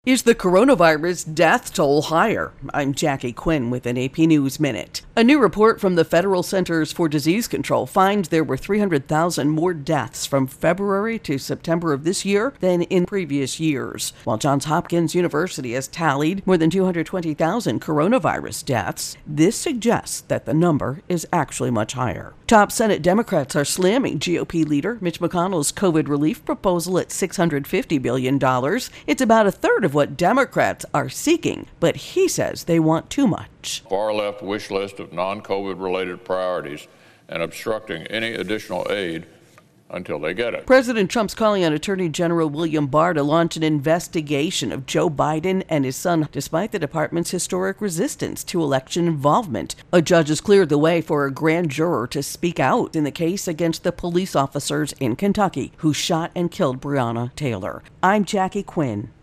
Is the coronavirus death toll higher? I'm Jackie Quinn with an AP News Minute. A new report from the Federal Centers for Disease Control finds there were 300,000 more deaths from February to September of this year than in previous years. While Johns Hopkins University has tallied more than 220,000 coronavirus deaths, this suggests that the number is actually much higher. Top Senate Democrats are slamming GOP leader Mitch McConnell's COVID relief proposal at $650 billion. It's about a third of what Democrats are seeking, but he says they want too much. Far-left wish list of non-COVID related priorities and obstructing any additional aid until they get it. President Trump's calling on Attorney General William Barr to launch an investigation of Joe Biden and his son, despite the department's historic resistance to election involvement. A judge has cleared the way for a grand juror to speak out in the case against the police officers in Kentucky who shot and killed Breonna Taylor. I'm Jackie Quinn.